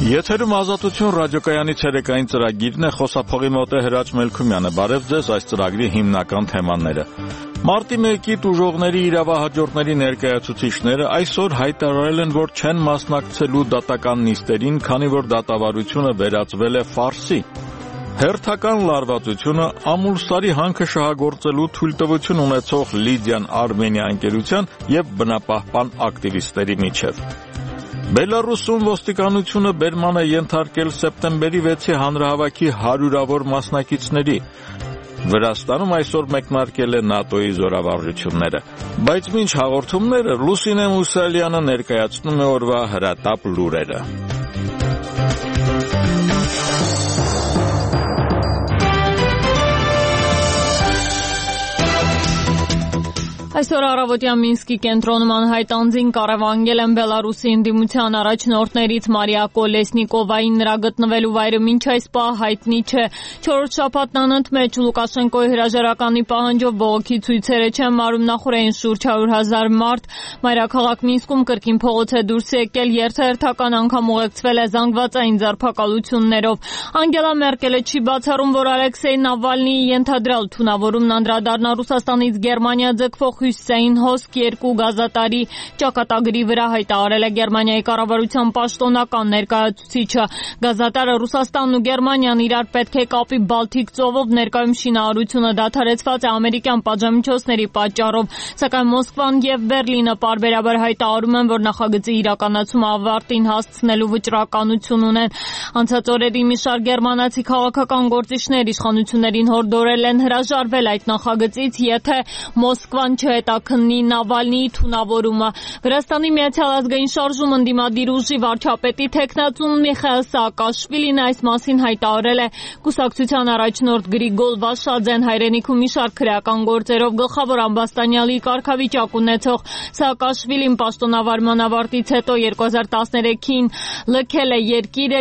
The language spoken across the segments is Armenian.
Եթերում ազատություն ռադիոկայանի ցերեկային ծրագիրն է, խոսափողի մոտ է Հրաչ Մելքումյանը։ Բարև ձեզ, այս ծրագրի հիմնական թեմաները։ Մարտի 1-ի տուժողների իրավահաջորդների ներկայացուցիչները այսօր հայտարարել են, որ չեն մասնակցելու դատական նիստերին, քանի որ դատավարությունը վերածվել է ֆարսի։ Հերթական լարվածությունը Ամուլսարի հանքը շահագործելու թույլտվություն ունեցող Լիդիան Արմենիա ընկերության եւ բնապահպան ակտիվիստների միջև։ Բելարուսում ոստիկանությունը բերման է ենթարկել սեպտեմբերի 6-ի հանրահավաքի հարյուրավոր մասնակիցների։ Վրաստանում այսօր մեկնարկել է ՆԱՏՕ-ի զորավարժությունները։ Բայց մինչ հաղորդումները Լուսինե Մուսալյանը ներկայացնում է օրվա հրատապ լուրերը։ Այսօր առավոտյան Մինսկի կենտրոնում անհայտ անձին կառավանգել են Բելարուսի ընդդիմության առաջնորդներից Մարիա Կոլեսնիկովային, նրա գտնվելու վայրը մինչ այս պահ հայտնի չէ։ 4 շաբաթն անընդմեջ Լուկաշենկոյի հրաժարականի պահանջով բողոքի ցույցերը չեն մարում, նախորդին շուրջ 100,000 մարդ մայրաքաղաք Մինսկում կրկին փողոց է դուրս եկել, երթերթական անգամ ուղեկցվել է զանգվածային ձերբակալություններով։ Անգելա Մերկելը չի բացառում, որ Ալեքսեյ Նավալնիի ենթադրյալ թունավորումն անդրադառնա Ռուսաստանից Գերմանիա ձգվող Հուսեյն Հոսկ 2 գազատարի ճակատագրի վրա, հայտարարել է Գերմանիայի կառավարության պաշտոնական ներկայացուցիչը։ Գազատարը Ռուսաստանն ու Գերմանիան իրար պետք է կապի Բալթիկ ծովով, ներկայում շինարարությունը դադարեցված է ամերիկյան պատժամիջոցների պատճառով, սակայն Մոսկվան եւ Բերլինը պարբերաբար հայտարարում են, որ նախագծի իրականացումը ավարտին հասցնելու վճռականություն ունեն։ Անցած օրերի մի շարք գերմանացի քաղաքական գործիչներ իշխանություններին հորդորել են հրաժարվել այդ նախագծից, եթե Մոսկվան չհետաքննի Նավալնիի թունավորումը։ Վրաստանի Միացյալ ազգային շարժում ընդդիմադիր ուժի վարչապետի թեկնածուն Միխայել Սաակաշվիլին այս մասին հայտարարել է։ Կուսակցության առաջնորդ Գրիգոլ Վաշադեն հայրենիքում մի շարք քրեական գործերով գլխավոր ամբաստանյալի կարգավիճակ ունեցող Սաակաշվիլին պաշտոնավարման ավարտից հետո 2013-ին լքել է երկիրը,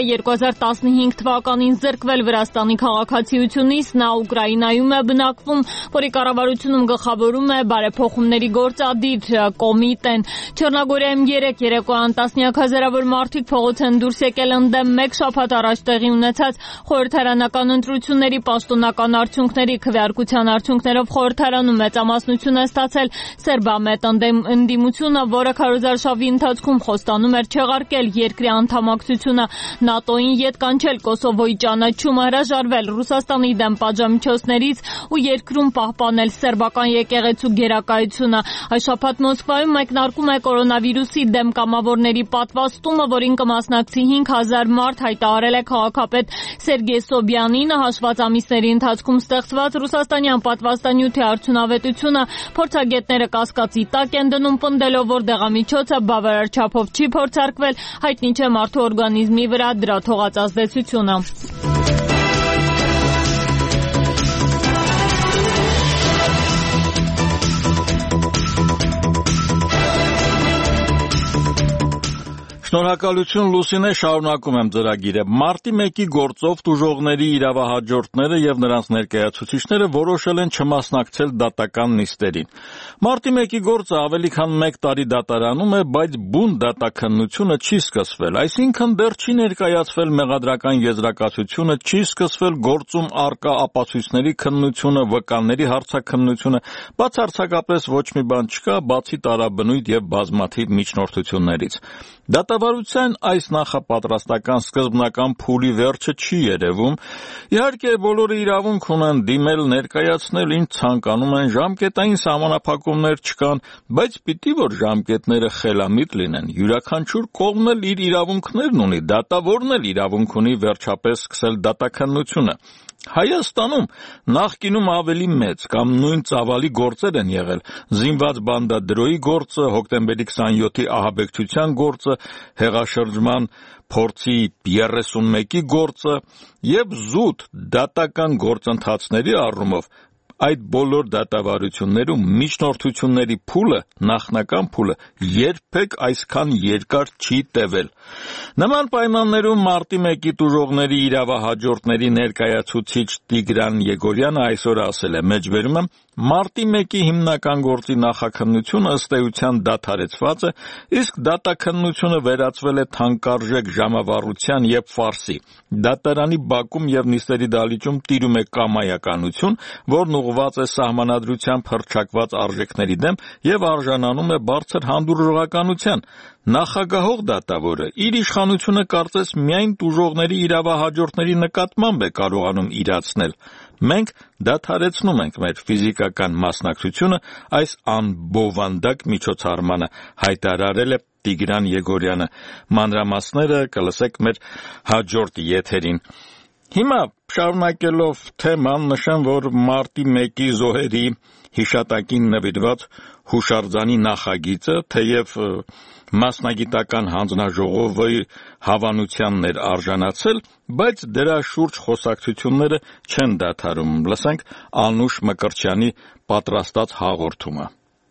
2015 թվականին զրկվել Վրաստանի քաղաքացիությունից, նա Ուկրաինայում է բնակվում, որի կառավարությունում գլխավորում է բարեփոխումների գործադիր կոմիտեն։ Չեռնագորիայում 3 երեկոյան տասնյակ հազարավոր մարդիկ փողոց են դուրս եկել ընդդեմ մեկ շաբաթ առաջ տեղի ունեցած խորհրդարանական ընտրությունների պաշտոնական արդյունքների քվեարկության արդյունքներով խորհրդարանում մեծամասնություն է ստացել սերբամետ ընդդիմությունը, որը քարոզարշավի ընթացքում խոստանում էր չեղարկել երկրի անդամակցությունը ՆԱՏՕ-ին, ետ կանչել Կոսովոյի ճանաչումը, հրաժարվել Ռուսաստանի դեմ պատժամիջոցներից ու երկրում պահպանել սերբական եկեղեցու գերակայությունը։ Այս շաբաթ Մոսկվայում մեկնարկում է կորոնավիրուսի դեմ կամավորների պատվաստումը, որին կմասնակցի 5,000 մարդ, հայտարարել է քաղաքապետ Սերգեյ Սոբյանինը։ Հաշված ամիսների ընթացքում ստեղծված ռուսաստանյան պատվաստանյութի արդյունավետությունը փորձագետները կասկածի տակ են դնում, պնդելով, որ դեղամիջոցը բավարար չափով չի փորձարկվել, հայտնի չէ մարդու օրգանիզմի վրա դրա թողած ազդեցությունը։ Շնորհակալություն Լուսինե, շարունակում եմ ծրագիրը։ Մարտի 1-ի գործով տուժողների իրավահաջորդները եւ նրանց ներկայացուցիչները որոշել են չմասնակցել դատական նիստերին։ Մարտի 1-ի գործը ավելի քան 1 տարի դատարանում է, բայց բուն դատաքննությունը չի սկսվել, այսինքն դեռ չի ներկայացվել մեղադրական եզրակացությունը, չի սկսվել գործում առկա ապացույցների քննությունը, վկաների հարցաքննությունը, բացարձակապես ոչ մի բան չկա, բացի տարաբնույթ եւ բազմաթիվ միջնորդություններից։ Դատավարության այս նախապատրաստական սկզբնական փուլի վերջը չի երևում։ Իհարկե, բոլորը իրավունք ունեն դիմել, ներկայացնել, ինչ ցանկանում են, ժամկետային սահմանափակումներ չկան, բայց պիտի որ ժամկետները խելամիտ լինեն։ Յուրաքանչյուր կողմն էլ իր իրավունքներն ունի, դատավորն էլ իրավունք ունի վերջապես սկսել դատաքննությունը։ Հայաստանում նախկինում ավելի մեծ կամ նույն ծավալի գործեր են եղել. զինված բանդադրոյի գործը, հոկտեմբերի 27-ի ահաբեկչության գործը, հեղաշրջման փորձի 31-ի գործը եւ զուտ դատական գործընթացների առումով այդ բոլոր դատավարություններում միջնորդությունների փուլը, նախնական փուլը երբեք այսքան երկար չի տևել։ Նման պայմաններում մարտի 1-ի տուժողների իրավահաջորդների ներկայացուցիչ Տիգրան Եգորյանը այսօր ասել է, մեջբերում եմ, Մարտի 1-ի հիմնական գործի նախաքննությունը ըստ էության դադարեցված է, իսկ դատաքննությունը վերածվել է թանկարժեք ժամավառության և ֆարսի։ Դատարանի բակում և նիստերի դահլիճում տիրում է կամայականություն, որն ուղղված է սահմանադրությամբ հռչակված արժեքների դեմ և արժանանում է բարձր հանդուրժողականության։ Նախագահող դատավորը իր իշխանությունը կարծես միայն տուժողների իրավահաջորդների նկատմամբ է կարողանում իրացնել։ Մենք դադարեցնում ենք մեր ֆիզիկական մասնակցությունը այս անբովանդակ միջոցառմանը, հայտարարել է Տիգրան Եգորյանը։ Մանրամասները կլսեք մեր հաջորդ եթերին։ Հիմա շարունակելով թեման նշեմ, որ մարտի 1-ի զոհերի հիշատակին նվիրված հուշարձանի նախագիծը, թեև մասնագիտական հանձնաժողովի հավանությանն էր արժանացել, բայց դրա շուրջ խոսակցությունները չեն դադարում։ Լսենք Անուշ Մկրտչյանի պատրաստած հաղորդումը։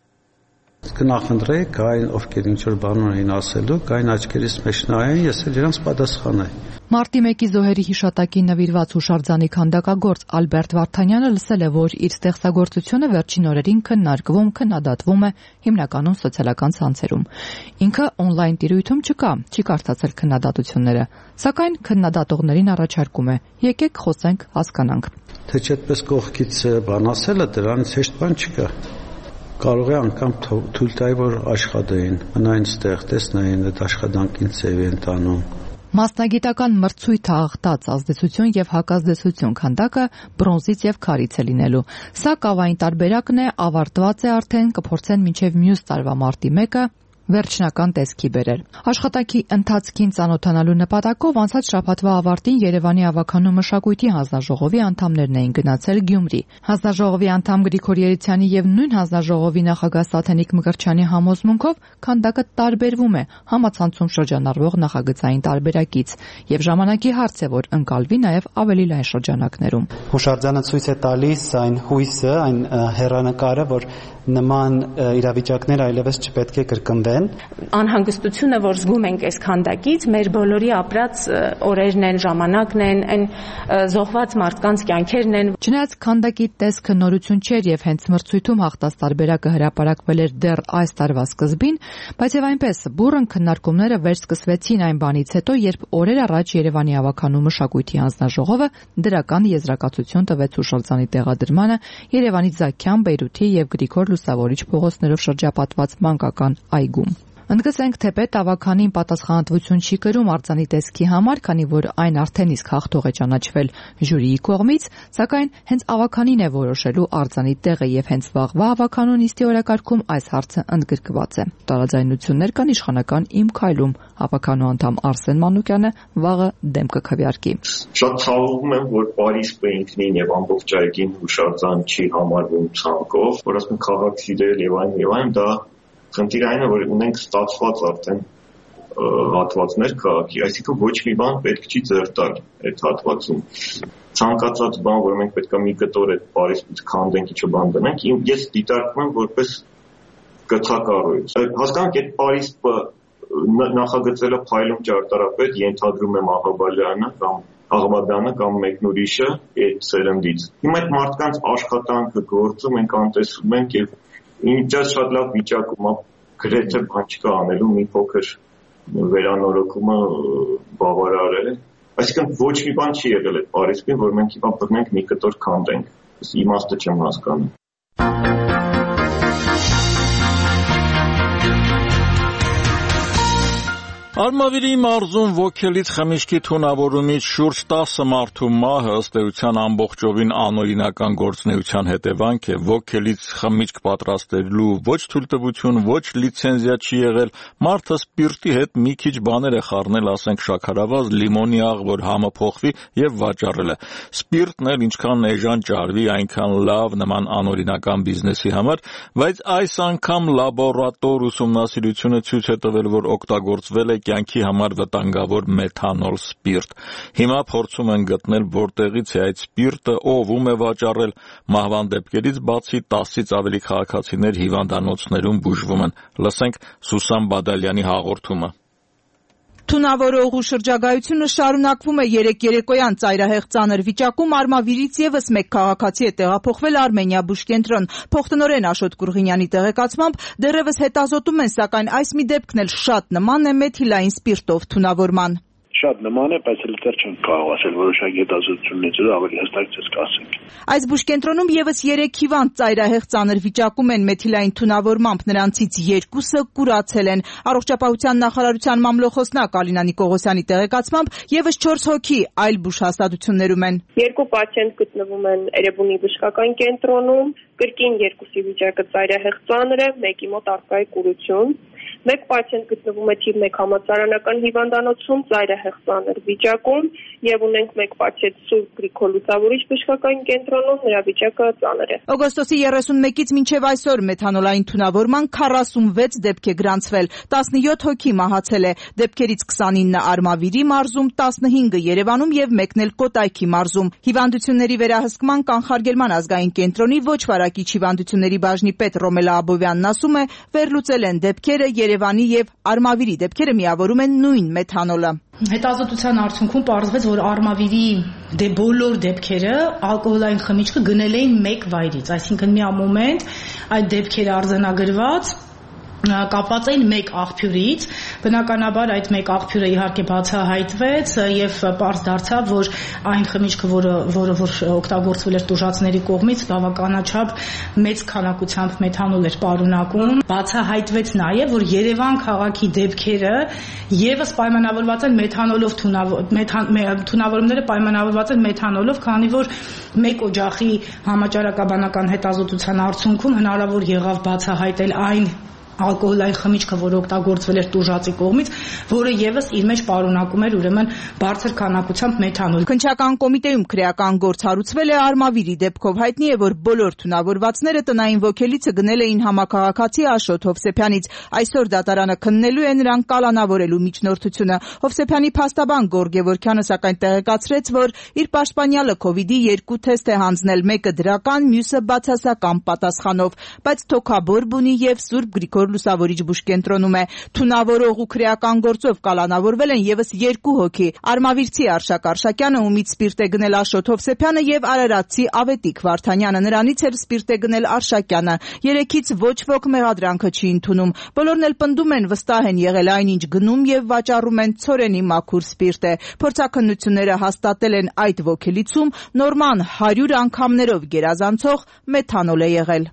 Կնախընտրեի կային ովքեր ինչ-որ բան ունեին ասելու, կային աչքերիս մեջ նայեն, ես էլ իրանց պատասխանեի։ Մարտի 1-ի զոհերի հիշատակին նվիրված հուշարձանի քանդակագործ Ալբերտ Վարդանյանը լսել է, որ իր ստեղծագործությունը վերջին օրերին քննարկվում, քննադատվում է հիմնականում սոցիալական ցանցերում։ Ինքը օնլայն տիրույթում չկա, չի կարդացել քննադատությունները, սակայն քննադատողներին առաջարկում է. եկեք խոսենք, հասկանանք։ Թե չէ այդպես կողքից բան ասելը դրանից հեշտ բան չկա։ Կարող է անգամ թույլ տալ, որ աշխատեին, մնային ստեղ, տեսնային այդ աշխատանքին ծևի են տանում։ Մասնագիտական մրցույթը աղտած ազդեցություն եւ հակազդեցություն քանդակը բրոնզից եւ քարից է լինելու։ Սա կավային տարբերակն է, ավարտված է արդեն, կփորձեն մինչեւ մյուս տարվա մարտի 1-ը վերջնական տեսքի բերել։ Աշխատանքի ընթացքին ծանոթանալու նպատակով անցած շաբաթվա ավարտին Երևանի ավականու մշակույթի հանձնաժողովի անդամներն էին գնացել Գյումրի։ Հանձնաժողովի անդամ Գրիգոր Երիցյանի եւ նույն հանձնաժողովի նախագահ Սաթենիկ Մկրտչյանի համոզմունքով քանդակը տարբերվում է համացանցում շրջանառվող նախագծային տարբերակից եւ ժամանակի հարց է, որ ընկալվի նաեւ ավելի լայն շրջանակներում։ Հուշարձանը ցույց է տալիս այն հույսը, այն հեռանկարը, որ նման իրավիճակներ այլևս չպետք է կրկնվեն։ Անհանգստությունը, որ զգում ենք այս քանդակից, մեր բոլորի ապրած օրերն են, ժամանակն են, այն զոհված մարդկանց կյանքերն են։ Չնայած քանդակի տեսքը նորություն չէր եւ հենց մրցույթում հաղթած տարբերակը հրապարակվել էր դեռ այս տարվա սկզբին, բայց եւ այնպես բուռն քննարկումները վերսկսվեցին այն բանից հետո, երբ օրեր առաջ Երևանի ավականու մշակույթի հանձնաժողովը դրական եզրակացություն տվեց հուշարձանի տեղադրմանը Երևանի Զաքյան, Բեյրութի եւ Գրիգոր Լուսավորիչ փողոցներով շրջապատված մանկական այգում։ Ընդգծենք, թեպետ ավականին պատասխանատվություն չի կրում արձանի տեսքի համար, քանի որ այն արդեն իսկ հաղթող է ճանաչվել ժյուրիի կողմից, սակայն հենց ավականին է որոշելու արձանի տեղը եւ հենց վաղվա ավականու նիստի օրակարգում այս հարցը ընդգրկված է։ Տարաձայնություններ կան իշխանական Իմ քայլում, ավականու անդամ Արսեն Մանուկյանը վաղը դեմ կքվեարկի։ Շատ ցավում եմ, որ Պարիսը ինքնին եւ ամբողջ այգին հուշարձան չի համարվում ցանկով, որ ասում քաղաք սիրել եւ այն դա խնդիրը այն է, որ ունենք ստացված արդեն հատվածներ քաղաքի, այսինքն ոչ մի բան պետք չի ձեռ տալ այդ հատվածում։ Ցանկացած բան, որ մենք պետք է մի կտոր այդ Պարիսից քանդենք, ինչ բան դնենք, ես դիտարկում եմ որպես գծակառույց։ Հասկանանք, այդ Պարիսը նախագծել է Փայլում ճարտարապետ, ենթադրում եմ Աղաբալյանը կամ մեկն ուրիշը այդ սերնդից։ Հիմա այդ մարդկանց աշխատանքը, գործը մենք անտեսում ենք եւ ինձ շատ լավ վիճակում է, գրեթե բան չկա անելու, մի փոքր վերանորոգումը բավարար է։ Այսինքն ոչ մի բան չի եղել այդ Պարիսին, որ մենք հիմա բռնենք մի կտոր քանդենք։ Իմաստը չեմ հասկանում։ Արմավիրի մարզում ոգելից խմիչքի թունավորումից շուրջ 10 մարդու մահը ըստ էության ամբողջովին անօրինական գործունեության հետևանք է։ Ոգելից խմիչք պատրաստելու ոչ թույլտվություն, ոչ լիցենզիա չի եղել։ Մարդը սպիրտի հետ մի քիչ բաներ է խառնել, ասենք շաքարավազ, լիմոնի աղ, որ համը փոխվի եւ վաճառել է։ Սպիրտն էլ ինչքան էժան ճարվի, այնքան լավ նման անօրինական բիզնեսի համար, բայց այս անգամ լաբորատոր ուսումնասիրությունը ցույց է տվել, որ օգտագործվել է կյանքի համար վտանգավոր մեթանոլ սպիրտ։ Հիմա փորձում են գտնել որտեղից է այդ սպիրտը, ով է վաճառել։ Մահվան դեպքերից բացի 10-ից ավելի քաղաքացիներ հիվանդանոցներում բուժվում են։ Լսենք Սուսան Բադալյանի հաղորդումը։ Թունավորողու շրջագայությունը շարունակվում է երեկոյան ծայրահեղ ծանր վիճակում Արմավիրից եւս մեկ քաղաքացի է տեղափոխվել Արմենիա բուժկենտրոն։ Փոխտնօրեն Աշոտ Կուրղինյանի տեղեկացմամբ դեռևս հետազոտում են, սակայն այս մի դեպքն էլ շատ նման է մեթիլային սպիրտով թունավորման։ Շատ նման է, բայց էլ դեռ չենք կարող ասել որոշակի հետազոտություններից ավելի հստակ ցույց կասենք։ Այս բուժկենտրոնում եւս 3 հիվանդ ծայրահեղ ծանր վիճակում են մեթիլային թունավորմամբ, նրանցից 2-ը կուրացել են։ Առողջապահության նախարարության մամլոխոսնակ Ալինա Նիկողոսյանի տեղեկացմամբ եւս 4 հոգի այլ բուժհաստատություններում են։ 2 պացիենտ գտնվում են Էրեբունի բժշկական կենտրոնում, կրկին 2-ի վիճակը ծայրահեղ ծանր է, մեկի մոտ առկա է կուրություն։ Մեկ պացիենտ գտնվում է թիվ 1 համալսարանական հիվանդանոցում ծայրահեղ ծանր վիճակում եւ ունենք մեկ պացիենտ Սուրբ Գրիգոր Լուսավորիչ բժշկական կենտրոնում, նրա վիճակը ծանր է։ Օգոստոսի 31-ից մինչև այսօր մեթանոլային թունավորման 46 դեպք է գրանցվել, 17 հոգի մահացել է, դեպքերից 29-ը Արմավիրի մարզում, 15-ը Երևանում եւ 1-ն էլ Կոտայքի մարզում։ Հիվանդությունների վերահսկման կանխարգելման ազգային կենտրոնի ոչ վարակիչ հիվանդությունների բաժնի պետ Ռոմելա Աբովյանն ասում է, վերլուծել են դեպքերը, Երևանի եւ Արմավիրի դեպքերը միավորում են նույն մեթանոլը։ Հետազոտության արդյունքում պարզվեց, որ Արմավիրի բոլոր դեպքերը ալկոհոլային խմիչքը գնել էին մեկ վայրից, այսինքն մի մոմենտ այդ դեպքերը արձանագրված կապված էին մեկ աղբյուրից, բնականաբար այդ մեկ աղբյուրը իհարկե բացահայտվեց եւ պարզ դարձավ, որ այն խմիչքը, որը օգտագործվել էր տուժածների կողմից, բավականաչափ մեծ քանակությամբ մեթանոլ էր պարունակում։ Բացահայտվեց նաեւ, որ Երևան քաղաքի դեպքերը եւս պայմանավորված են մեթանոլով թունավորումները պայմանավորված են մեթանոլով, քանի որ մեկ օջախի համաճարակաբանական հետազոտության արդյունքում հնարավոր եղավ բացահայտել այն ալկոհոլային խմիչքը, որը օգտագործվել էր տուժածի կողմից, որը եւս իր մեջ պարունակում էր ուրեմն բարձր քանակությամբ մեթանոլ։ Քննչական կոմիտեում քրեական գործ հարուցվել է Արմավիրի դեպքով, հայտնի է, որ բոլոր թունավորվածները տնային ոգելիցը գնել էին համակարգացի Աշոտ Հովսեփյանից։ Այսօր դատարանը քննելու է նրան կալանավորելու միջնորդությունը։ Հովսեփյանի փաստաբան Գորգ Գևորգյանը սակայն տեղեկացրեց, որ իր պաշտպանյալը COVID-ի 2 թեստ է հանձնել, մեկը դրական, մյուսը բացասական պատասխանով, բայց թոքաբոր բունի եւ Սուրբ Գրիգոր Լուսավորիչ բուժկենտրոնում է։ Թունավորող ու քրեական գործով կալանավորվել են եւս 2 հոգի։ Արմավիրցի Արշակ Արշակյանը, ումից սպիրտ է գնել Աշոտ Հովսեփյանը եւ արարատցի Ավետիք Վարդանյանը, նրանից էլ սպիրտ է գնել Արշակյանը։ 3-ից ոչ ոք մեղադրանքը չի ընդունում։ Բոլորն էլ պնդում են, վստահ են եղել այնինչ գնում եւ վաճառում են ցորենի մաքուր սպիրտ է։ Փորձաքննությունները հաստատել են այդ ոգելիցում նորման 100 անգամներով գերազանցող մեթանոլ է եղել։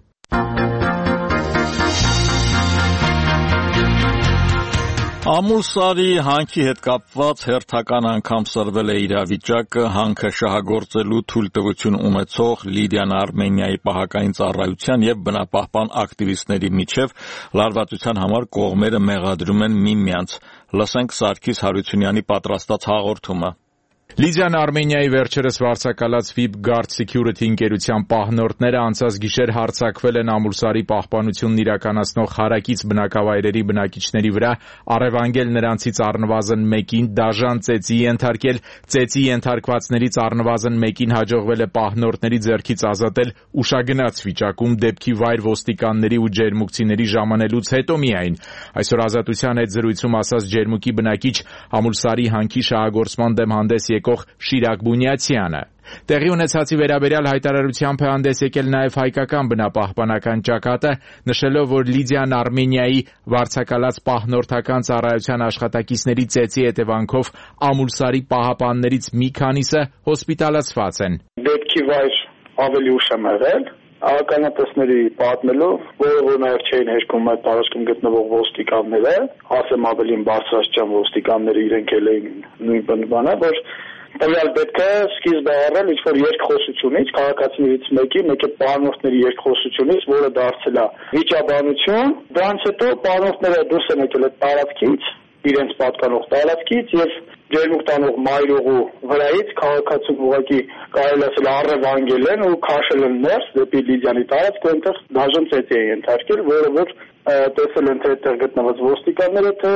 Ամուլսարի հանքի հետ կապված հերթական անգամ սրվել է իրավիճակը հանքը շահագործելու թույլտվություն ունեցող Լիդիան Արմենիայի պահակային ծառայության եւ բնապահպան ակտիվիստների միջև լարվածության համար կողմերը մեղադրում են միմյանց։ Լսենք Սարգիս Հարությունյանի պատրաստած հաղորդումը։ Լիդիան Արմենիայի վերջերս վարձակալած VIP Guard Security ընկերության պահնորդները անցած գիշեր հարձակվել են Ամուլսարի պահպանությունն իրականացնող հարակից բնակավայրերի բնակիչների վրա, առևանգել նրանցից առնվազն մեկին, դաժան ծեծի ենթարկել, ծեծի ենթարկվածներից առնվազն մեկին հաջողվել է պահնորդների ձեռքից ազատել ուշագնաց վիճակում դեպքի վայր ոստիկանների ու ջերմուկցիների ժամանելուց հետո միայն։ Այսօր Ազատության հետ զրույցում ասաց ջերմուկի բնակիչ Ամուլսարի հանքի շահագործման դեմ հանդես եկող Շիրակ Բունյացյանը։ Տեղի ունեցածի վերաբերյալ հայտարարությամբ է հանդես եկել նաև հայկական բնապահպանական ճակատը, նշելով, որ Լիդիան Արմենիայի վարձակալած պահնորդական ծառայության աշխատակիցների ծեծի հետևանքով Ամուլսարի պահապաններից մի քանիսը հոսպիտալացված են։ Դեպքի վայր ավելի ուշ եմ եղել, ականատեսների պատմելով, որ նաև չէին հերքում այդ տարածքում գտնվող ոստիկանները, ասեմ ավելին բարձրաստիճան ոստիկանները իրենք էլ էին նույն բանը, որ տվյալ դեպքը սկիզբ է առել ինչ-որ երկխոսությունից, քաղաքացիներից մեկի պահնորդների երկխոսությունից, որը դարձել է վիճաբանություն, դրանից հետո պահնորդները դուրս են եկել այդ տարածքից, իրենց պատկանող տարածքից եւ ջերմուկ տանող մայրուղու վրայից քաղաքացուն ուղղակի կարելի ասել առևանգել են ու քաշել են ներս դեպի Լիդիանի տարածք, որտեղ դաժան ծեծի է ենթարկել, որը որ տեսել են թե այդտեղ գտնված ոստիկանները, թե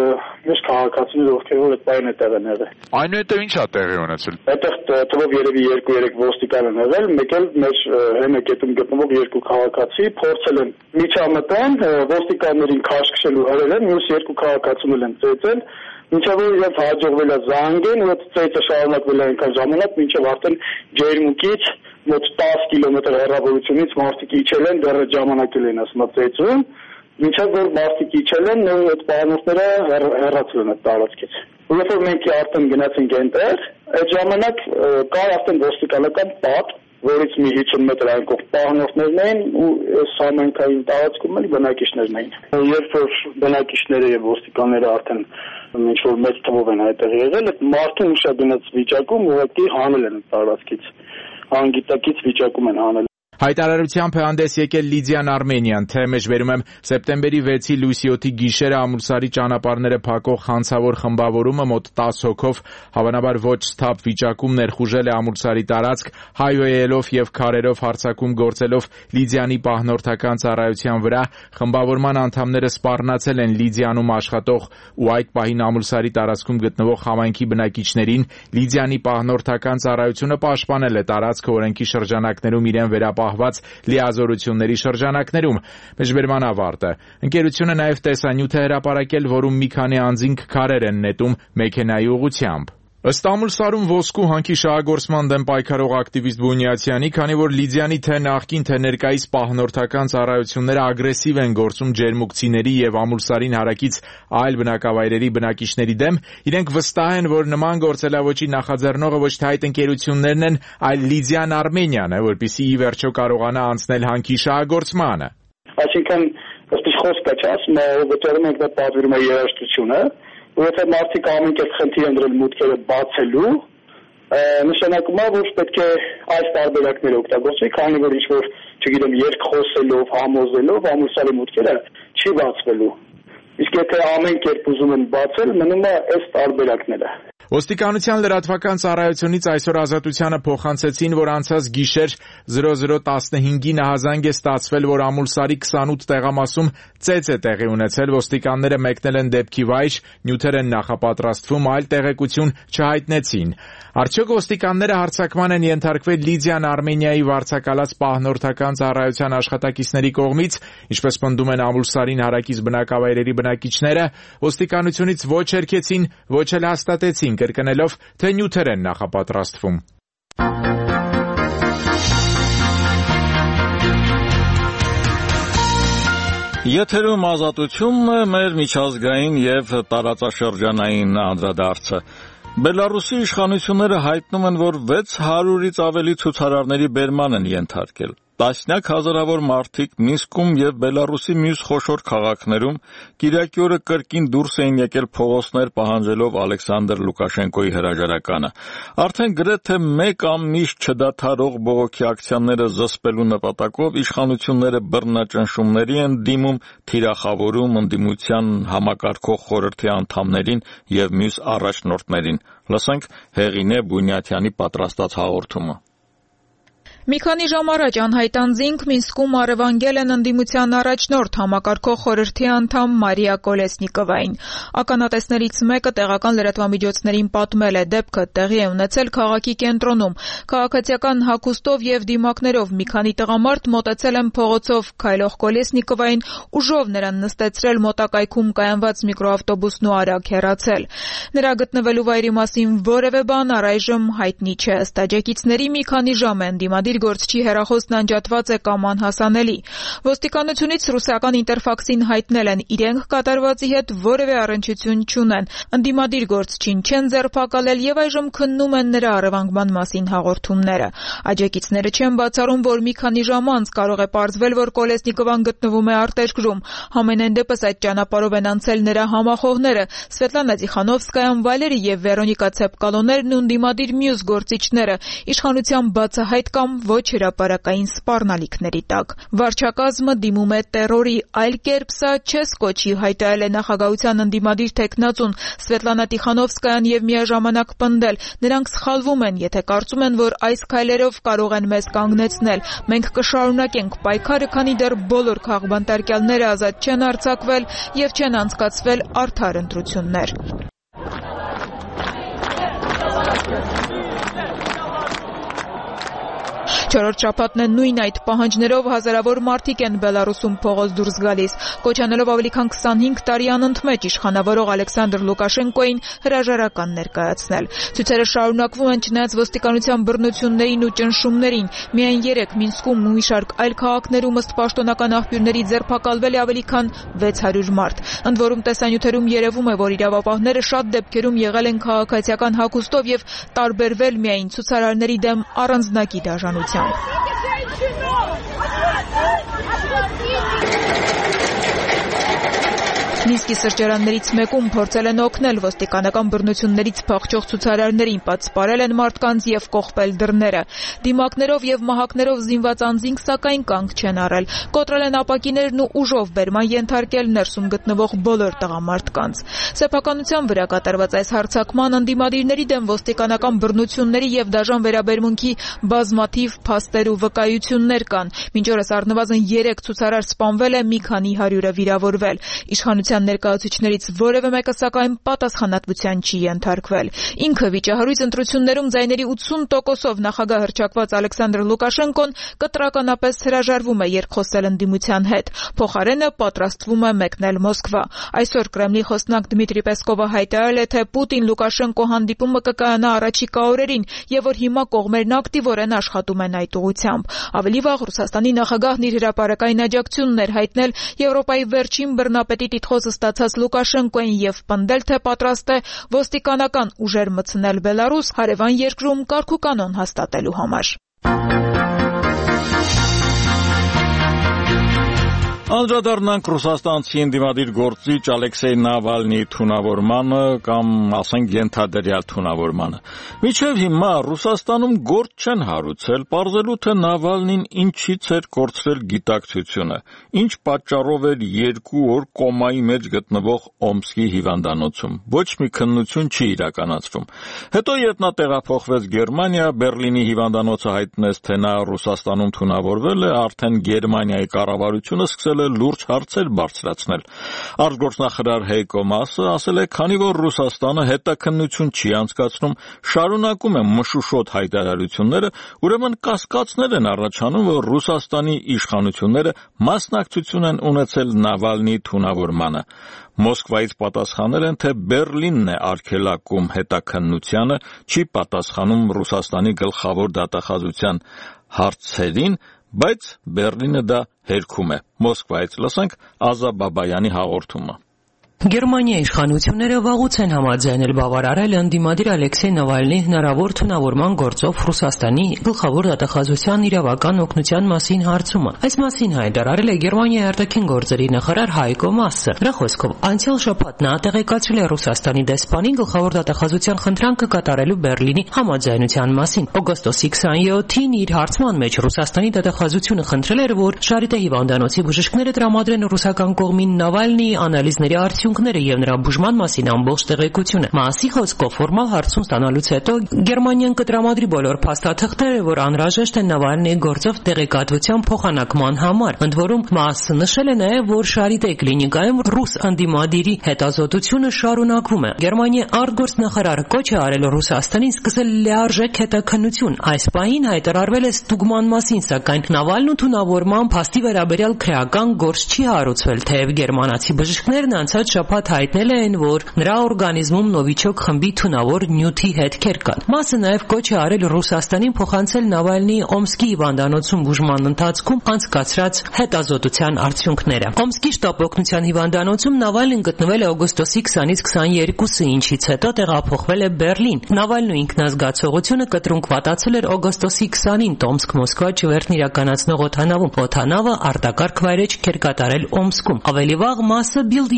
մեր քաղաքացիները, ովքեր որ այդ պահին այդտեղ են եղել։ Այնուհետև ինչ է տեղի ունեցել։ Այդտեղ թվով երևի 2-3 ոստիկան են եղել, մեկ էլ մեր հեմեկետում գտնվող 2 քաղաքացի փորձել են միջամտեն, ոստիկաններին քաշքշելու հրել են, մյուս 2 քաղաքացիներ են ծեծել, մինչև որ իրենց հաջողվել է զանգեն, ու այդ ծեծը շարունակվել է այնքան ժամանակ, մինչև արդեն ջերմուկից մոտ 10 կիլոմետր հեռավորությունից մարդիկ իջել են, դեռ ժամանակել են ասում ծեծում, մինչև որ մարդիկ իջել են, այդ պահանջները հեռացել են այդ տարածքից։ Ու երբ որ մենք արդեն գնացինք այնտեղ, այդ ժամանակ կար արդեն ոստիկանական պատ, որից մի 50 մետր այն կողմ պահանջներն էին ու այս համայնքային տարածքում էլ բնակիչներն էին։ Երբ որ բնակիչները եւ ոստիկանները արդեն ինչ որ մեծ թվով են այդտեղ եղել, այդ մարդուն ուշադրած վիճակում ուղղակի հանել են տարածքից, անգիտակից վիճակում են հանել։ Հայտարարությամբ է հանդես եկել Լիդիան Արմենիան, թե մեջբերում եմ սեպտեմբերի 6-ի լույս 7-ի գիշերը Ամուլսարի ճանապարհները փակող հանցավոր խմբավորումը մոտ 10 հոգով հավանաբար ոչ սթափ վիճակում ներխուժել է Ամուլսարի տարածք, հայհոյելով եւ քարերով հարձակում գործելով Լիդիանի պահնորդական ծառայության վրա, խմբավորման անդամները սպառնացել են Լիդիանում աշխատող ու այդ պահին Ամուլսարի տարածքում գտնվող համայնքի բնակիչներին, Լիդիանի պահնորդական ծառայությունը պաշտպանել է տարածքը օրենքի շրջանակներում իրեն վերապահված լիազորությունների շրջանակներում։ Մեջբերման ավարտը։ Ընկերությունը նաև տեսանյութ է հրապարակել, որում մի քանի անձինք քարեր են նետում մեքենայի ուղղությամբ։ Ըստ Ամուլսարում ոսկու հանքի շահագործման դեմ պայքարող ակտիվիստ Բունյացյանի, քանի որ Լիդիանի թե նախկին, թե ներկայիս պահնորդական ծառայությունները ագրեսիվ են գործում ջերմուկցիների եւ Ամուլսարին հարակից այլ բնակավայրերի բնակիչների դեմ, իրենք վստահ են, որ նման գործելավոճի նախաձեռնողը ոչ թե այդ ընկերություններն են, այլ Լիդիան Արմենիան է, որպեսզի ի վերջո կարողանա անցնել հանքի շահագործմանը։ Այսինքն, ըստ խոսքը չէ, ասում է, ովքեր մենք դա պատվիրում է երաժշտությունը, ու եթե մարդիկ ամեն կերպ խնդիր են դրել մուտքերը բացելու, նշանակում է, որ պետք է այս տարբերակները օգտագործի, քանի որ ինչ-որ, չգիտեմ, երկխոսելով, համոզելով, Ամուլսարի մուտքերը չի բացվելու։ Իսկ եթե ամեն կերպ ուզում են բացել, մնում է այս տարբերակները։ Ոստիկանության լրատվական ծառայությունից այսօր Ազատությանը փոխանցեցին, որ անցած գիշեր 00:15-ին ահազանգ է ստացվել, որ Ամուլսարի 28 տեղամասում ծեծ է տեղի ունեցել, ոստիկանները մեկնել են դեպքի վայր, նյութեր են նախապատրաստվում, այլ տեղեկություն չհայտնեցին։ Արդյոք ոստիկանները հարձակման են ենթարկվել Լիդիան Արմենիայի վարձակալած պահնորդական ծառայության աշխատակիցների կողմից, ինչպես պնդում են Ամուլսարին հարակից բնակավայրերի բնակիչները, ոստիկանությունից ոչ հերքեցին, ոչ էլ հաստատեցին, կրկնելով, թե նյութեր են նախապատրաստվում։ Եթերում Ազատությունն է, մեր միջազգային եւ տարածաշրջանային անդրադարձը։ Բելարուսի իշխանությունները հայտնում են, որ 600-ից ավելի ցուցարարների բերման են ենթարկել։ Տասնյակ հազարավոր մարդիկ Մինսկում եւ Բելարուսի մյուս խոշոր քաղաքներում Կիրակի օրը կրկին դուրս էին եկել փողոցներ պահանջելով Ալեքսանդր Լուկաշենկոյի հրաժարականը։ Արդեն գրեթե մեկ ամիս չդադարող բողոքի ակցիաները զսպելու նպատակով իշխանությունները բռնաճնշումների են դիմում, թիրախավորում ընդդիմության համակարգող խորհրդի անդամներին եւ մյուս առաջնորդներին։ Լսենք Հեղինե Բունյաթյանի պատրաստած հաղորդումը։ Մի քանի ժամ առաջ անհայտ անձինք Մինսկում առևանգել են ընդդիմության առաջնորդ համակարգող խորհրդի անդամ Մարիա Կոլեսնիկովային։ Ականատեսներից մեկը տեղական լրատվամիջոցներին պատմել է, դեպքը տեղի է ունեցել քաղաքի կենտրոնում։ Քաղաքացիական հագուստով եւ դիմակներով մի քանի տղամարդ մոտեցել են փողոցով քայլող Կոլեսնիկովային, ուժով նրան նստեցրել մոտակայքում կայանված միկրոավտոբուսն ու արագ հեռացել։ Նրա գտնվելու վայրի մասին որևէ բան առայժմ հայտնի չէ։ Ըստ աջակիցների մի քանի ժամ է ընդդիմադիր գործչի հեռախոսն անջատված է կամ անհասանելի։ Ոստիկանությունից ռուսական Ինտերֆաքսին հայտնել են, իրենք կատարվածի հետ որևէ առնչություն չունեն։ Ընդդիմադիր գործչին չեն ձերբակալել եւ այժմ քննում են նրա առևանգման մասին հաղորդումները։ Աջակիցները չեն բացառում, որ մի քանի ժամ անց կարող է պարզվել, որ Կոլեսնիկովան գտնվում է արտերկրում։ Համենայն դեպս այդ ճանապարհով են անցել նրա համախոհները Սվետլանա Տիխանովսկայան, Վալերի եւ Վերոնիկա Ցեպկալոներն ու ընդդիմադիր մյուս գործիչները։ Իշխանության բացահայտ կամ ոչ հրապարակային սպառնալիքների տակ։ Վարչակազմը դիմում է տերորի, այլ կերպ սա չես կոչի, հայտարարել է նախագահության ընդդիմադիր թեկնածուն Սվետլանա Տիխանովսկայան եւ միաժամանակ պնդել. նրանք սխալվում են, եթե կարծում են, որ այս քայլերով կարող են մեզ կանգնեցնել։ Մենք կշարունակենք պայքարը, քանի դեռ բոլոր քաղբանտարկյալները ազատ չեն արձակվել եւ չեն անցկացվել արդար ընտրություններ։ Չորրորդ շաբաթն է նույն այդ պահանջներով հազարավոր մարդիկ են Բելարուսում փողոց դուրս գալիս, կոչանելով ավելի քան 25 տարի անընդմեջ իշխանավորող Ալեքսանդր Լուկաշենկոին հրաժարական ներկայացնել։ Ցույցերը շարունակվում են չնայած ոստիկանության բռնություններին ու ճնշումներին։ Միայն 3 Մինսկում ու մի շարք այլ քաղաքներում ըստ պաշտոնական աղբյուրների ձերբակալվել է ավելի քան 600 մարդ։ Ընդ որում տեսանյութերում երևում է, որ իրավապահները շատ դեպքերում եղել են քաղաքացիական հագուստով եւ տարբերվել միայն ցուցարարների դեմ առանձնակի դաժանությամբ։ Մինսկի սրճարաններից մեկում փորձել են օգնել ոստիկանական բռնություններից փախչող ցուցարարներին, պատսպարել են մարդկանց եւ կողպել դռները։ Դիմակներով եւ մահակներով զինված անձինք սակայն կանգ չեն առել, կոտրել են ապակիներն ու ուժով բերման ենթարկել ներսում գտնվող բոլոր տղամարդկանց։ Սեփականության վրա կատարված այս հարձակման ընդդիմադիրների դեմ ոստիկանական բռնությունների եւ դաժան վերաբերմունքի բազմաթիվ փաստեր ու վկայություններ կան։ Մինչ օրս առնվազն 3 ցուցարար սպանվել է, մի քանի հարյուրը վիրավորվել։ Իշխանության ներկայացուցիչներից որևէ մեկը սակայն պատասխանատվության չի ենթարկվել։ Ինքը վիճահարույց ընտրություններում ձայների 80%-ով նախագահ հռչակված Ալեքսանդր Լուկաշենկոն կտրականապես հրաժարվում է երկխոսել ընդդիմության հետ։ Փոխարենը պատրաստվում է մեկնել Մոսկվա։ Այսօր Կրեմլի խոսնակ Դմիտրի Պեսկովը հայտարարել է, թե Պուտին-Լուկաշենկո հանդիպումը կկայանա առաջիկա օրերին եւ որ հիմա կողմերն ակտիվորեն աշխատում են այդ ուղղությամբ։ Ավելի վաղ Ռուսաստանի նախագահն իր հրապարակային աջակցությունն էր հայտնել Եվրոպայի վերջին բռնապետի տիտղոսը ստացած Լուկաշենկոին եւ պնդել, թե պատրաստ է ոստիկանական ուժեր մտցնել Բելարուս հարևան երկրում կարգ ու կանոն հաստատելու համար։ Անդրադառնանք ռուսաստանցի ընդդիմադիր գործիչ Ալեքսեյ Նավալնիի թունավորմանը կամ ասենք ենթադրյալ թունավորմանը։ Մինչև հիմա Ռուսաստանում գործ չեն հարուցել, պարզելու թե Նավալնին ինչից էր կորցրել գիտակցությունը, ինչ պատճառով էր 2 օր կոմայի մեջ գտնվող Օմսկի հիվանդանոցում։ Ոչ մի քննություն չի իրականացվում։ Հետո երբ նա տեղափոխվեց Գերմանիա, Բերլինի հիվանդանոցը հայտնեց, թե նա Ռուսաստանում թունավորվել է, արդեն Գերմանիայի կառավարությունը սկսել լուրջ հարցեր բարձրացնել։ Արտգործնախարար Հեյկո Մասը ասել է, քանի որ Ռուսաստանը հետաքննություն չի անցկացնում, շարունակում է մշուշոտ հայտարարությունները, ուրեմն կասկածներ են առաջանում, որ Ռուսաստանի իշխանությունները մասնակցություն են ունեցել Նավալնիի թունավորմանը։ Մոսկվայից պատասխանել են, թե Բերլինն է արգելակում հետաքննությանը, չի պատասխանում Ռուսաստանի գլխավոր դատախազության հարցերին, բայց Բերլինը դա հերքում է։ Մոսկվայից լսենք Ազա Բաբայանի հաղորդումը։ Գերմանիայի իշխանությունները վաղուց են համաձայնել բավարարել ընդդիմադիր Ալեքսեյ Նավալնիի հնարավոր թունավորման գործով Ռուսաստանի գլխավոր դատախազության իրավական օգնության մասին հարցումը։ Այս մասին հայտարարել է Գերմանիայի արտաքին գործերի նախարար Հայկո Մասը։ Նրա խոսքով անցյալ շաբաթ նա տեղեկացրել է Ռուսաստանի դեսպանին գլխավոր դատախազության խնդրանքը կատարելու Բերլինի համաձայնության մասին։ Օգոստոսի 27-ին իր հարցման մեջ Ռուսաստանի դատախազությունը խնդրել էր, որ Շարիտե հիվանդանոցի բժիշկները տրամադրեն ռուսական կողմին Նավալնիի անալիզների արդյունքները եւ նրա բուժման մասին ամբողջ տեղեկությունը։ Մասի խոսքով ֆորմալ հարցում ստանալուց հետո Գերմանիան կտրամադրի բոլոր փաստաթղթերը, որ անհրաժեշտ են Նավալնիի գործով տեղեկատվության փոխանակման համար։ Ընդ որում Մասը նշել է նաեւ, որ Շարիտե կլինիկայում ռուս անդիմադիրի հետազոտությունը շարունակվում է։ Գերմանիայի արտգործնախարար կոչ է արել Ռուսաստանին սկսել լիարժեք հետաքննություն։ Այս պահին հայտարարվել է ստուգման մասին, սակայն Նավալնու թունավորման փաստի վերաբերյալ քրեական գործ չի հարուցվել, թեև գերմանացի բժիշկներն անցած շաբաթ հայտնել են, որ նրա օրգանիզմում Նովիչոկ խմբի թունավոր նյութի հետքեր կան։ Մասը նաև կոչ է արել Ռուսաստանին փոխանցել Նավալնիի Օմսկի հիվանդանոցում բուժման ընթացքում անցկացրած հետազոտության արդյունքները։ Օմսկի շտապ օգնության հիվանդանոցում Նավալնին գտնվել է օգոստոսի 20-ից 22-ը, ինչից հետո տեղափոխվել է Բերլին։ Նավալնու ինքնազգացողությունը կտրունկ վատացել էր օգոստոսի 20-ին Տոմսկ-Մոսկվա չվերթն իրականացնող օդանավում։ Օդանավը արտակարգ վայրէջք էր կատարել Օմսկում։ Ավելի վաղ Մասը Բիլդին տված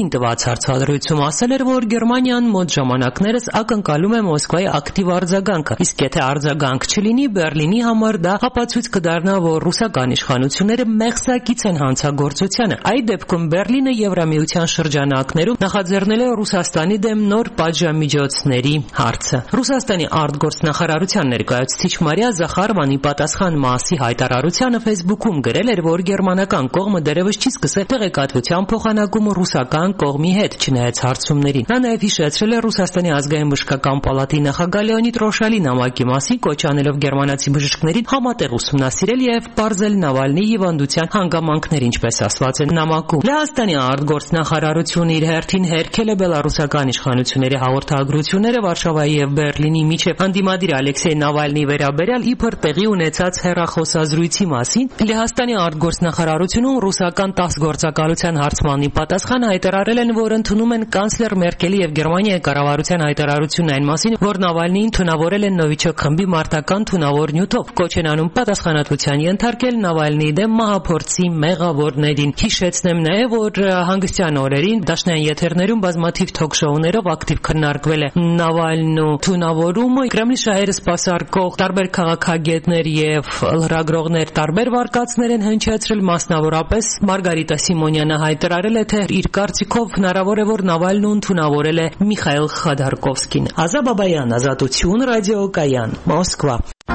հարցադրույցում ասել էր, որ Գերմանիան մոտ ժամանակներս ակնկալում է Մոսկվայի ակտիվ արձագանքը, իսկ եթե արձագանք չլինի, Բերլինի համար դա ապացույց կդառնա, որ ռուսական իշխանությունները մեղսակից են հանցագործությանը։ Այդ դեպքում Բերլինը Եվրամիության շրջանակներում նախաձեռնել է Ռուսաստանի դեմ նոր պատժամիջոցների հարցը։ Ռուսաստանի արտգործնախարարության ներկայացուցիչ Մարիա Զախարովան պատասխան մասի հայտարարությանը Facebook-ում գրել էր, որ գերմանական կողմը դեռևս չի սկսել տեղեկատվության փոխանակումը ռուսական կողմի հետ, չնայած հարցումներին։ Նա նաև հիշեցրել է Ռուսաստանի ազգային բժշկական պալատի նախագահ Լեոնիդ Ռոշալի նամակի մասին, կոչ անելով գերմանացի բժիշկներին համատեղ ուսումնասիրել եւ պարզել Նավալնիի հիվանդության հանգամանքներ, ինչպես ասված է նամակում։ Լեհաստանի արտգործնախարարությունը իր հերթին հերքել է բելարուսական իշխանությունների հաղորդագրությունները Վարշավայի եւ Բերլինի միջև հանդիմադիր Ալեքսեյ Նավալնիի վերաբերյալ իբր տեղի ունեցած հեռախոսազրույցի մասին։ Լեհաստանի արտգործնախարարությունում ռուսական 10 գործակալության հարցմանի պատասխան հայտարարել են, որ ընդունում են կանցլեր Մերկելի եւ Գերմանիայի կառավարության հայտարարությունն այն մասին, որ Նավալնիին թունավոր են Նովիչոկ խմբի մարտական թունավոր նյութով։ Կոչ են անում պատասխանատվության ենթարկել Նավալնիի դեմ մահափորձի մեղավորներին։ Հիշեցնեմ նաև, որ հանգստյան օրերին դաշնային եթերներում բազմաթիվ թոք-շոուներով ակտիվ քննարկվել է Նավալնու թունավորումը։ Կրեմլի շահերը սպասարկող տարբեր քաղաքագետներ եւ լրագրողներ տարբեր վարկածներ են հնչեցրել, մասնավորապես Մարգարիտա Սիմոնյանը հայտարարել է, թե իր կարծիքով հնարավոր է, որ Նավալնուն թունավորել է Միխայիլ Խոդորկովսկին։ Ազատ Բաբայան, Ազատություն, ռադիոկայան, Մոսկվա։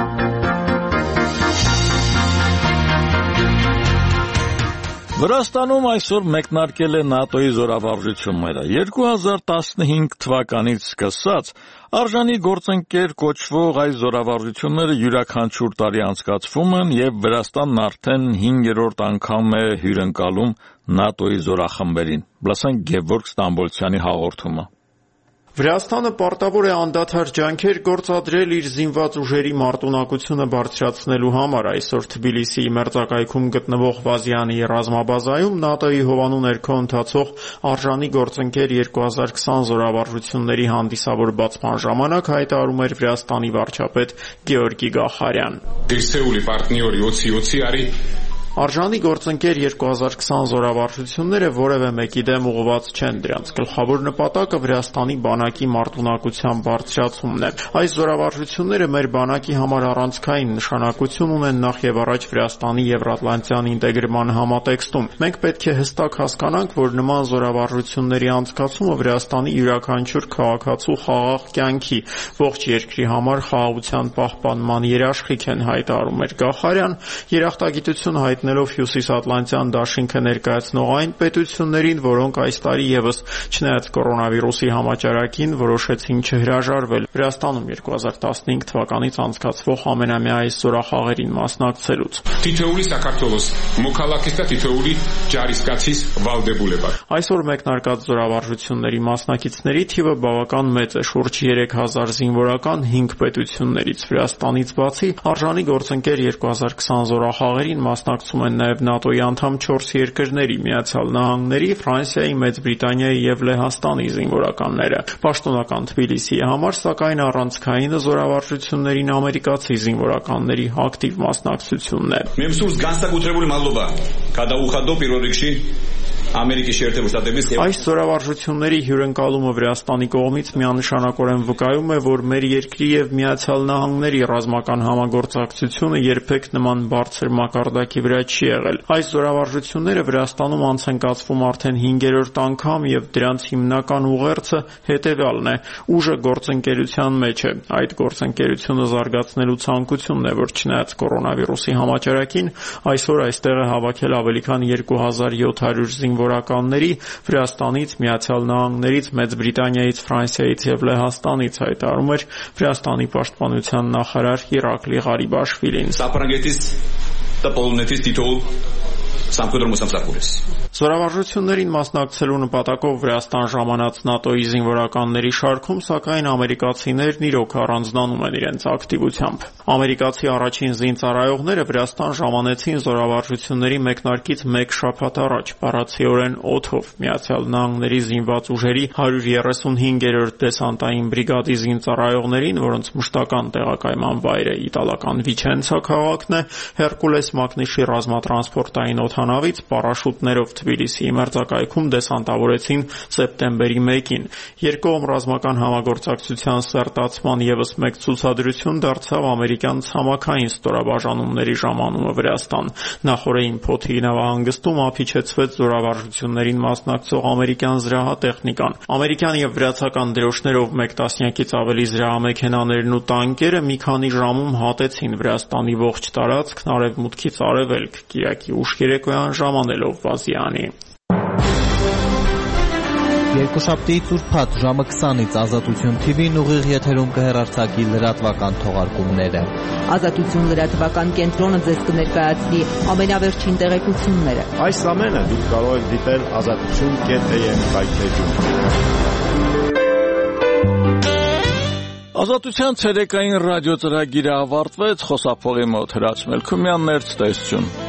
Վրաստանում այսօր մեկնարկել է ՆԱՏՕ-ի զորավարժությունները։ 2015 թվականից սկսած արժանի գործընկեր կոչվող այս զորավարժությունները յուրաքանչյուր տարի անցկացվում են եւ Վրաստանն արդեն 5-րդ անգամ է հյուրընկալում ՆԱՏՕ-ի զորախմբերին։ Լսենք Գևորգ Ստամբոլցյանի հաղորդումը։ Վրաստանը պարտավոր է անդադար ջանքեր գործադրել իր զինված ուժերի մարտունակությունը բարձրացնելու համար։ Այսօր Թբիլիսիի մերձակայքում գտնվող Վազյանի ռազմաբազայում ՆԱՏՕ-ի հովանու ներքո ընթացող արժանի գործընկեր 2020 զորավարժությունների հանդիսավոր բացման ժամանակ հայտարարում էր Վրաստանի վարչապետ Գեորգի Գախարյան։ Արժանի գործընկեր 2020 զորավարժությունները որևէ մեկի դեմ ուղղված չեն, դրանց գլխավոր նպատակը Վրաստանի բանակի մարտունակության բարձրացումն է։ Այս զորավարժությունները մեր բանակի համար առանցքային նշանակություն ունեն նախ եւ առաջ Վրաստանի Եվրատլանտյան ինտեգրման համատեքստում։ Մենք պետք է հստակ հասկանանք, որ նման զորավարժությունների անցկացումը Վրաստանի յուրաքանչյուր քաղաքացու խաղաղ կյանքի, ողջ երկրի համար խաղաղության պահպանման երաշխիք են, հայտարարում էր Գախարյան, երախտագիտություն նելով Հյուսիսատլանտյան դաշինքը ներկայացնող այն պետություններին, որոնք այս տարի եւս չնայած կորոնավիրուսի համաճարակին որոշեցին չհրաժարվել Վրաստանում 2015 թվականից անցկացվող ամենամյա այս զորախաղերին մասնակցելուց։ Այսօր մեկնարկած զորավարժությունների մասնակիցների թիվը բավական մեծ է, շուրջ 3000 զինվորական 5 պետություններից։ Վրաստանից բացի արժանի գործընկեր 2020 զորախաղերին մասնակցում են նաև ՆԱՏՕ-ի անդամ 4 երկրների՝ Միացյալ Նահանգների, Ֆրանսիայի, Մեծ Բրիտանիայի եւ Լեհաստանի զինվորականները։ Պաշտոնական Թբիլիսիի համար, սակայն առանցքայինը զորավարժություններին ամերիկացի զինվորականների ակտիվ մասնակցությունն է։ Այս զորավարժությունների հյուրընկալումը Վրաստանի կողմից միանշանակորեն վկայում է, որ մեր երկրի եւ Միացյալ Նահանգների ռազմական համագործակցությունը երբեք նման բարձր մակարդակի վրա չի եղել։ Այս զորավարժությունները Վրաստանում անց են կացվում արդեն 5-րդ անգամ եւ դրանց հիմնական ուղերձը հետեւյալն է՝ ուժը գործընկերության մեջ է։ Այդ գործընկերությունը զարգացնելու ցանկությունն է, որ չնայած կորոնավիրուսի համաճարակին այսօր այստեղ է հավաքել ավելի քան 2700 զինվորականների Վրաստանից, Միացյալ Նահանգներից, Մեծ Բրիտանիայից, Ֆրանսիայից եւ Լեհաստանից, հայտարարում էր Վրաստանի պաշտպանության նախարար Իրակլի Ղարիբաշվիլին։ Զորավարժություններին մասնակցելու նպատակով Վրաստան ժամանած ՆԱՏՕ-ի զինվորականների շարքում, սակայն ամերիկացիներն իրոք առանձնանում են իրենց ակտիվությամբ։ Ամերիկացի առաջին զինծառայողները Վրաստան ժամանեցին զորավարժությունների մեկնարկից 1 շաբաթ առաջ, բառացիորեն օդով, Միացյալ Նահանգների զինված ուժերի 135-րդ դեսանտային բրիգադի զինծառայողներին, որոնց մշտական տեղակայման վայրը իտալական Վիչենցա քաղաքն է, Հերկուլես Մակնիշի ռազմատրանսպորտային օդանավակայանները Ստեփանավից պարաշուտներով Թբիլիսիի մերձակայքում դեսանտավորեցին սեպտեմբերի 1-ին։ Երկկողմ ռազմական համագործակցության սերտացման ևս մեկ ցուցադրություն դարձավ ամերիկյան ցամաքային ստորաբաժանումների ժամանումը Վրաստան։ Նախորդին Փոթի նավահանգստում ափիչեցվեց զորավարժություններին մասնակցող ամերիկյան զրահատեխնիկան։ Ամերիկյան եւ վրացական դրոշներով մեկ տասնյակից ավելի զրահամեքենաներն ու տանկերը մի քանի ժամում հատեցին Վրաստանի ողջ տարածքն արևմուտքից արևելք, կիրակի ուշ երեկոյան ժամանելով Վազյանի։ Երկուշաբթիից ուրբաթ ժամը 20-ից Ազատություն TV-ն ուղիղ եթերում կհեռարձակի լրատվական թողարկումները։ Ազատություն լրատվական կենտրոնը ձեզ կներկայացնի ամենավերջին տեղեկությունները։ Այս ամենը դուք կարող եք դիտել azatutun.am վայրէջում։ Ազատության ցերեկային ռադիո ծրագիրը ավարտվեց, խոսափողի մոտ Հրաչ Մելքումյանն էր, ցտեսություն։